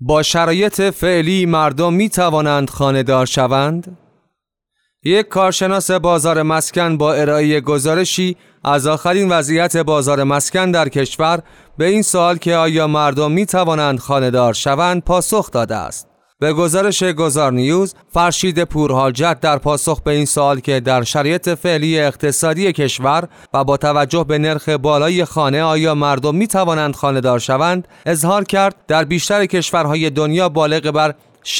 با شرایط فعلی مردم می توانند خانه‌دار شوند؟ یک کارشناس بازار مسکن با ارائه گزارشی از آخرین وضعیت بازار مسکن در کشور به این سوال که آیا مردم می توانند خانه‌دار شوند پاسخ داده است. به گزارش گذار نیوز، فرشید پورحاجت در پاسخ به این سوال که در شرایط فعلی اقتصادی کشور و با توجه به نرخ بالای خانه آیا مردم می توانند خانه‌دار شوند، اظهار کرد در بیشتر کشورهای دنیا بالغ بر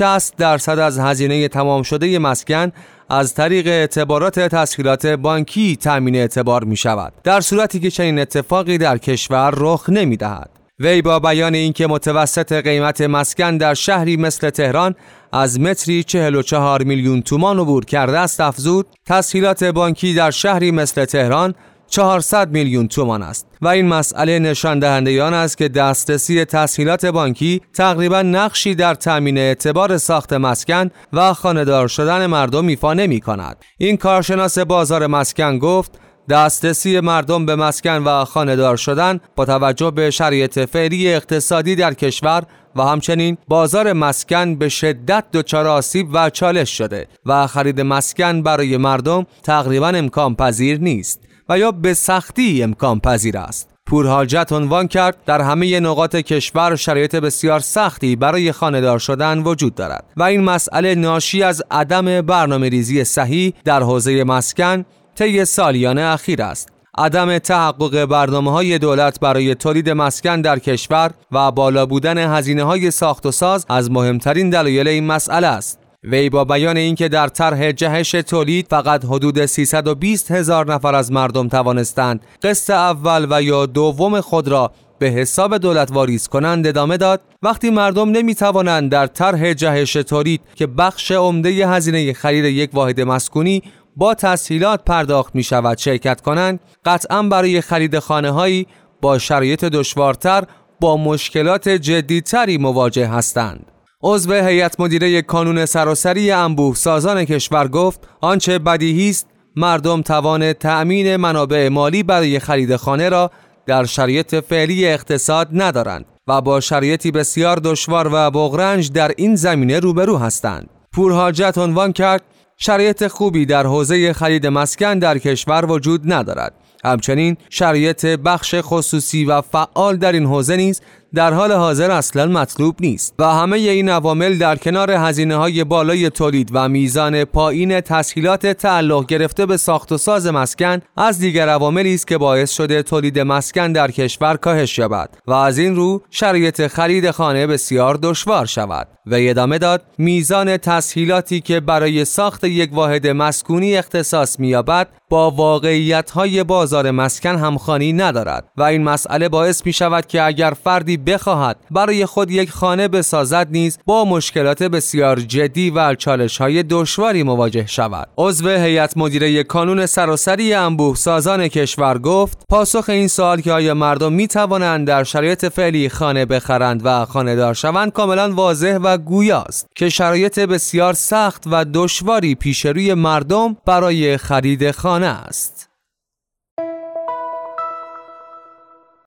60% از هزینه تمام شده مسکن از طریق اعتبارات تسهیلات بانکی تامین اعتبار می شود، در صورتی که چنین اتفاقی در کشور رخ نمی دهد. وی با بیان اینکه متوسط قیمت مسکن در شهری مثل تهران از متری 44 میلیون تومان عبور کرده است افزود تسهیلات بانکی در شهری مثل تهران 400 میلیون تومان است و این مسئله نشان دهنده آن است که دسترسی تسهیلات بانکی تقریبا نقشی در تامین اعتبار ساخت مسکن و خانه‌دار شدن مردم ایفا نمی‌کند. این کارشناس بازار مسکن گفت دسترسی مردم به مسکن و خانه‌دار شدن با توجه به شرایط فعلی اقتصادی در کشور و همچنین بازار مسکن به شدت دچار آسیب و چالش شده و خرید مسکن برای مردم تقریبا امکان پذیر نیست و یا به سختی امکان پذیر است. پورحاجت عنوان کرد در همه نقاط کشور شرایط بسیار سختی برای خانه‌دار شدن وجود دارد و این مسئله ناشی از عدم برنامه‌ریزی صحیح در حوزه مسکن طی سالیان اخیر است. عدم تحقق برنامه‌های دولت برای تولید مسکن در کشور و بالا بودن هزینه‌های ساخت و ساز از مهمترین دلایل این مسئله است. وی با بیان اینکه در طرح جهش تولید فقط حدود 320,000 نفر از مردم توانستند قسط اول و یا دوم خود را به حساب دولت واریز کنند ادامه داد وقتی مردم نمی‌توانند در طرح جهش تولید که بخش عمده هزینه خرید یک واحد مسکونی با تسهیلات پرداخت می شود شرکت کنند، قطعاً برای خرید خانه‌هایی با شرایط دشوارتر با مشکلات جدی‌تری مواجه هستند. عضو هیئت مدیره کانون سراسری انبوه سازان کشور گفت آنچه بدیهی است مردم توان تأمین منابع مالی برای خرید خانه را در شرایط فعلی اقتصاد ندارند و با شرایطی بسیار دشوار و بغرنج در این زمینه روبرو هستند. پورحاجت عنوان کرد شرایط خوبی در حوزه خرید مسکن در کشور وجود ندارد. همچنین شرایط بخش خصوصی و فعال در این حوزه نیز در حال حاضر اصلا مطلوب نیست و همه این عوامل در کنار هزینه‌های بالای تولید و میزان پایین تسهیلات تعلق گرفته به ساخت و ساز مسکن از دیگر عواملی است که باعث شده تولید مسکن در کشور کاهش یابد و از این رو شرایط خرید خانه بسیار دشوار شود. و ادامه داد میزان تسهیلاتی که برای ساخت یک واحد مسکونی اختصاص می‌یابد با واقعیت‌های بازار مسکن همخوانی ندارد و این مسئله باعث می‌شود که اگر فردی بخواهد برای خود یک خانه بسازد نیز با مشکلات بسیار جدی و چالش‌های دشواری مواجه شود. عضو هیئت مدیره کانون سراسری انبوه سازان کشور گفت پاسخ این سوال که آیا مردم می‌توانند در شرایط فعلی خانه بخرند و خانه‌دار شوند کاملا واضح و گویاست که شرایط بسیار سخت و دشواری پیش روی مردم برای خرید خانه است.